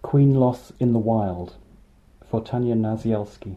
Queen Loss in the Wild, for Tanya Nazielski.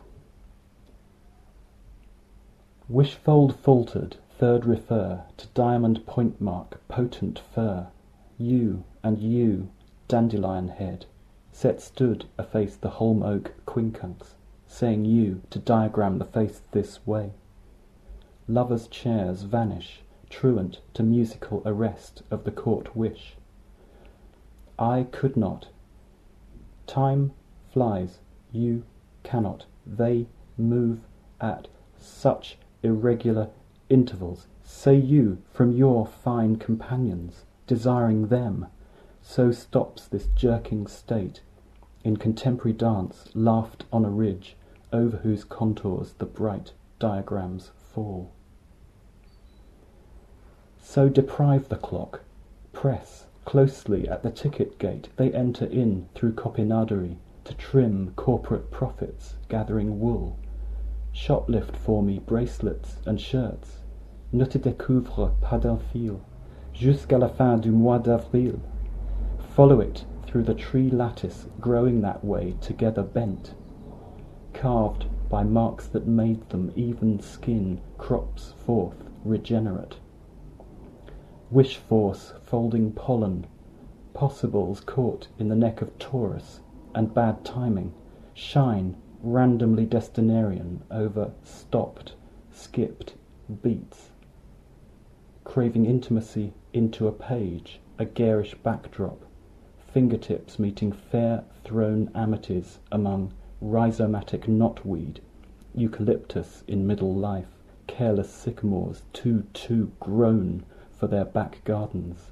Wishfold faltered, third refer to diamond point mark, potent fir. You and you, dandelion head, set stood aface the holm oak quincunx, saying you to diagram the face this way. Lovers' chairs vanish, truant to musical arrest of the court wish. I could not. Time flies, you cannot. They move at such irregular intervals. Say you from your fine companions, desiring them. So stops this jerking state, in contemporary dance laughed on a ridge, over whose contours the bright diagrams fall. So deprive the clock, press closely at the ticket gate they enter in through copinaderie to trim corporate profits gathering wool. Shoplift for me bracelets and shirts. Ne te découvre pas d'un fil, jusqu'à la fin du mois d'avril. Follow it through the tree lattice growing that way together bent. Carved by marks that made them, even skin crops forth regenerate. Wish force folding pollen, possibles caught in the neck of Taurus, and bad timing, shine randomly destinarian over stopped, skipped beats. Craving intimacy into a page, a garish backdrop, fingertips meeting fair thrown amities among rhizomatic knotweed, eucalyptus in middle life, careless sycamores too grown for their back gardens.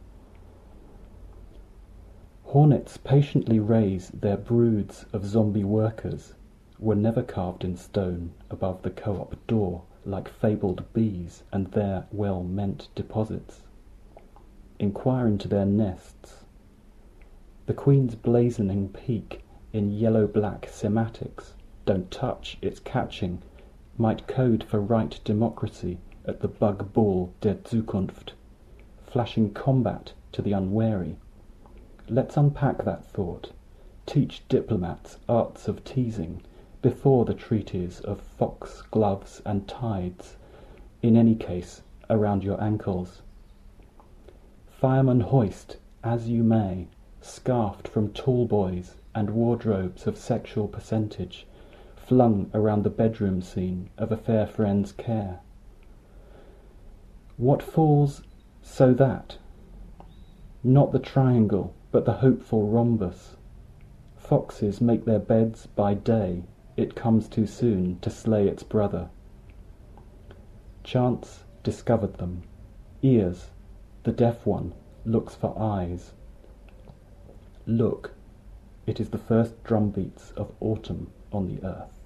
Hornets patiently raise their broods of zombie workers, were never carved in stone above the co-op door like fabled bees and their well-meant deposits. Inquire into their nests. The Queen's blazoning peak in yellow-black sematics, don't touch, it's catching, might code for right democracy at the bug ball der Zukunft, flashing combat to the unwary. Let's unpack that thought, teach diplomats arts of teasing before the treaties of fox, gloves and tides, in any case around your ankles. Fireman hoist, as you may, scarfed from tall boys and wardrobes of sexual percentage, flung around the bedroom scene of a fair friend's care. What falls so that? Not the triangle, but the hopeful rhombus. Foxes make their beds by day, it comes too soon to slay its brother. Chance discovered them. Ears, the deaf one, looks for eyes. Look, it is the first drumbeats of autumn on the earth.